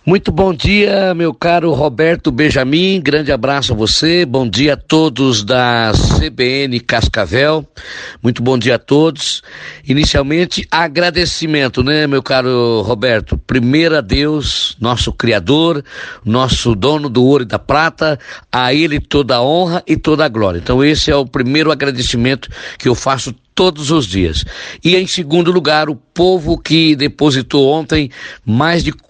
Muito bom dia, meu caro Roberto Benjamin, grande abraço a você, bom dia a todos da CBN Cascavel, muito bom dia a todos. Inicialmente, agradecimento, meu caro Roberto? Primeiro a Deus, nosso Criador, nosso dono do ouro e da prata, a Ele toda a honra e toda a glória. Então esse é o primeiro agradecimento que eu faço todos os dias. E em segundo lugar, o povo que depositou ontem mais de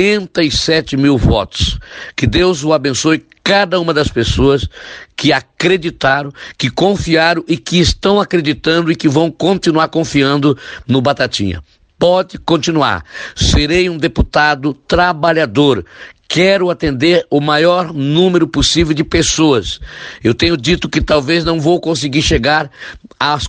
47 mil votos. Que Deus o abençoe, cada uma das pessoas que acreditaram, que confiaram e que estão acreditando e que vão continuar confiando no Batatinha. Pode continuar. Serei um deputado trabalhador. Quero atender o maior número possível de pessoas. Eu tenho dito que talvez não vou conseguir chegar às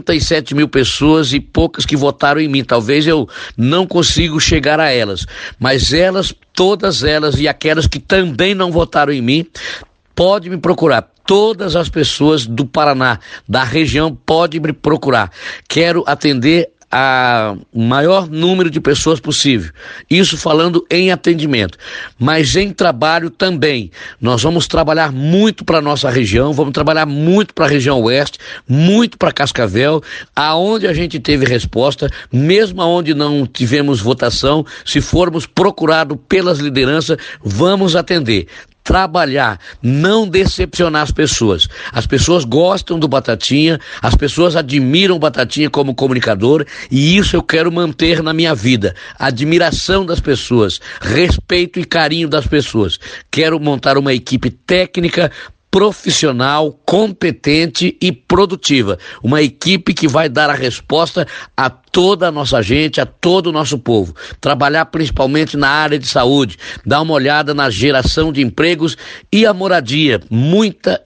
47 mil pessoas e poucas que votaram em mim. Talvez eu não consiga chegar a elas. Mas elas, todas elas e aquelas que também não votaram em mim, pode me procurar. Todas as pessoas do Paraná, da região, podem me procurar. Quero atender a maior número de pessoas possível, isso falando em atendimento, mas em trabalho também. Nós vamos trabalhar muito para a nossa região, vamos trabalhar muito para a região oeste, muito para Cascavel, aonde a gente teve resposta, mesmo aonde não tivemos votação, se formos procurados pelas lideranças, vamos atender. Trabalhar, não decepcionar as pessoas. As pessoas gostam do Batatinha, as pessoas admiram o Batatinha como comunicador e isso eu quero manter na minha vida. Admiração das pessoas, respeito e carinho das pessoas. Quero montar uma equipe técnica, profissional, competente e produtiva. Uma equipe que vai dar a resposta a toda a nossa gente, a todo o nosso povo. Trabalhar principalmente na área de saúde, dar uma olhada na geração de empregos e a moradia. Muita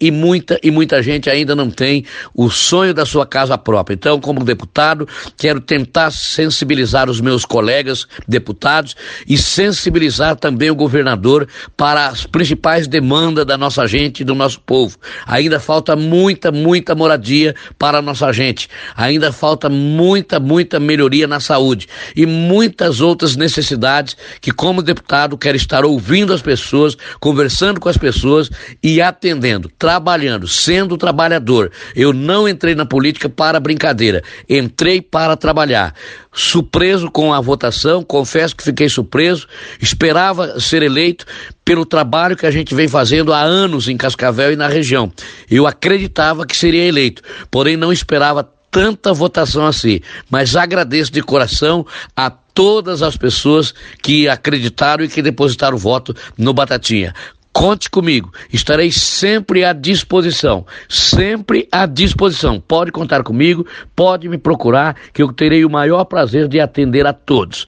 gente ainda não tem o sonho da sua casa própria. Então, como deputado, quero tentar sensibilizar os meus colegas deputados e sensibilizar também o governador para as principais demandas da nossa gente e do nosso povo. Ainda falta muita moradia para a nossa gente. Ainda falta muita melhoria na saúde e muitas outras necessidades que, como deputado, quero estar ouvindo as pessoas, conversando com as pessoas e atendendo, trabalhando, sendo trabalhador. Eu não entrei na política para brincadeira, entrei para trabalhar. Surpreso com a votação, confesso que fiquei surpreso, esperava ser eleito pelo trabalho que a gente vem fazendo há anos em Cascavel e na região. Eu acreditava que seria eleito, porém não esperava tanta votação assim, mas agradeço de coração a todas as pessoas que acreditaram e que depositaram voto no Batatinha. Conte comigo, estarei sempre à disposição, pode contar comigo, pode me procurar, que eu terei o maior prazer de atender a todos.